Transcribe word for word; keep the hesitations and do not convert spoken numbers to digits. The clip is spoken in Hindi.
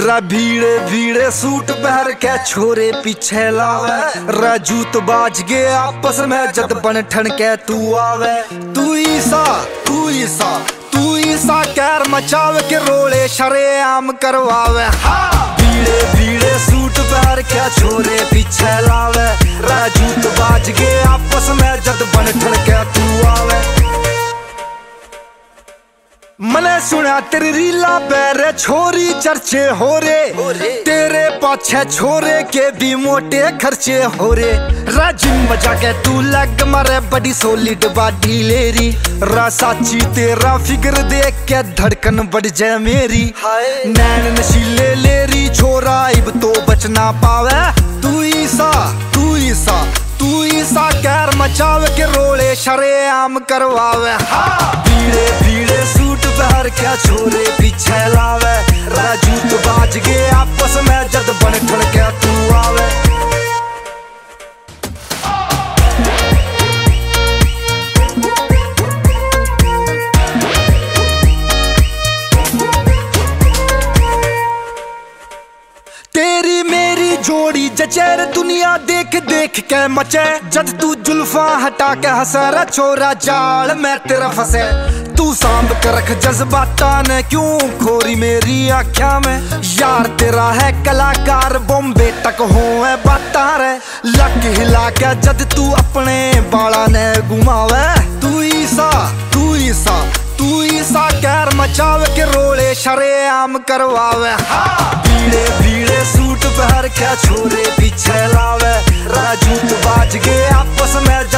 रा भीड़े भीड़े सूट पहन के छोरे पीछे लावे, रा जूत बाज गे आपस में जद बन ठन के तू आवे। तू ईसा तू ईसा तू ईसा कैर मचावे के रोले शरेआम करवावे। हाँ भीड़े भीड़े सूट पहन के छोरे पीछे लावे, रा जूत बाज गे आपस में जद बन ठन के तू आवे। मने सुना तेरी रीला पैरे छोरी चर्चे हो रे, तेरे पाछे छोरे के भी मोटे खर्चे हो रे। राजिम मजा के तू लग मारे बड़ी सोलिड बाडी लेरी, रा साची तेरा फिगर देख के धड़कन बढ़ जाए मेरी। नैन नशीले लेरी छोरा इब तो बच ना पावे। तू ईसा तू ईसा तू ईसा कैर मचावे के रोले शरेआम करवावे। हाँ भीड़े भीड़े सूट पहन क्या छोरे पीछे लावे, राजूत बाज गे आपस में जद बन ठन के तू आवे। तेरी मेरी जोड़ी जचेर दुनिया देख देख के मचे, जद तू जुल्फा हटा के हंसा छोरा जाल मैं तेरा फंसे। तू सांभ कर रख जज्बाता ने क्यों खोरी मेरी आख्या में, यार तेरा है कलाकार बॉम्बे तक हो बाता रे। लक हिला के जद तू अपने बाला ने घुमावे। तू ईसा तू ईसा तू ईसा कैर मचावे के रोले शरेआम करवावे। हाँ भीड़े भीड़े सूट पहन के छोरे पीछे लावे, राजूत बाज गे आपस में